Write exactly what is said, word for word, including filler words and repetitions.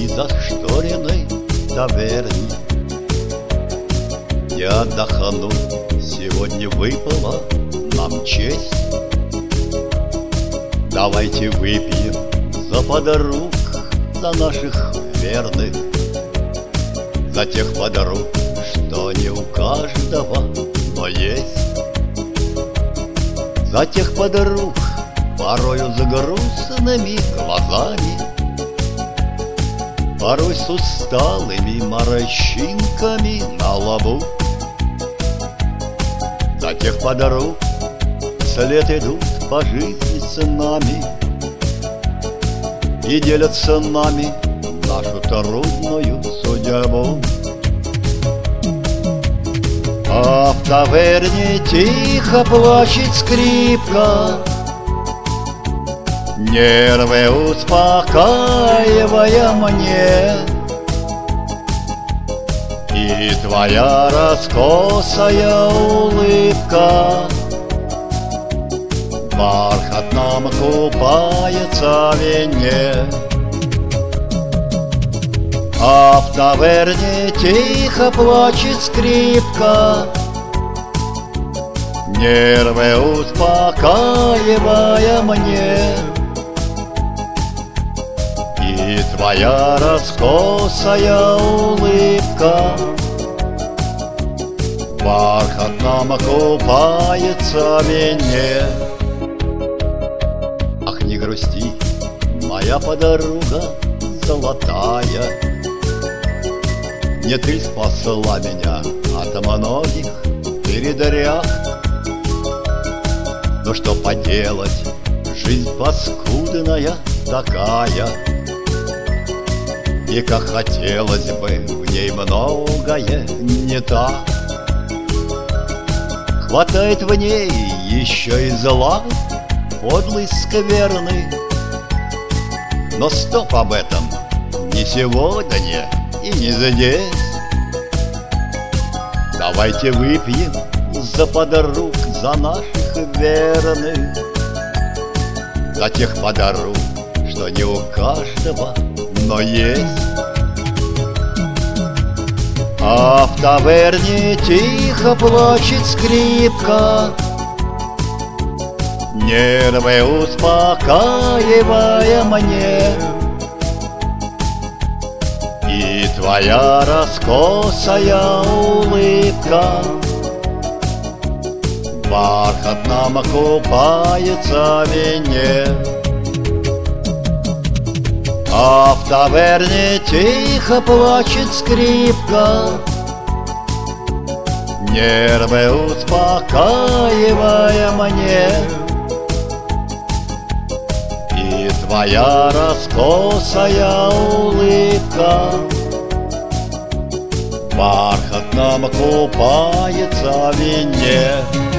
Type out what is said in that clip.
и зашторенной таверне. Не отдохнуть сегодня выпала нам честь. Давайте выпьем за подруг, за наших верных, за тех подруг, что не у каждого, но есть. За тех подруг, порою с грустными глазами, порой с усталыми морщинками на лбу. За тех подруг вслед идут по жизни с нами и делятся нами нашу трудную судьбу. А в таверне тихо плачет скрипка, нервы успокаивая мне. И твоя раскосая улыбка в бархатном купается вине. А в таверне тихо плачет скрипка, нервы успокаивая мне. И твоя раскосая улыбка в бархатном купается в вине. Ах, не грусти, моя подруга золотая, не ты спасла меня от многих передряг. Но что поделать, жизнь паскудная такая, и как хотелось бы в ней многое не так. Хватает в ней еще и зла, подлый, скверный. Но стоп об этом, не сегодня и не здесь. Давайте выпьем за подруг, за наших верных, за тех подруг, что не у каждого, но есть. А в таверне тихо плачет скрипка, нервы успокаивая мне. И твоя раскосая улыбка в бархатном купается в вине. А в таверне тихо плачет скрипка, нервы успокаивая мне. И твоя раскосая улыбка в бархатном купается в вине.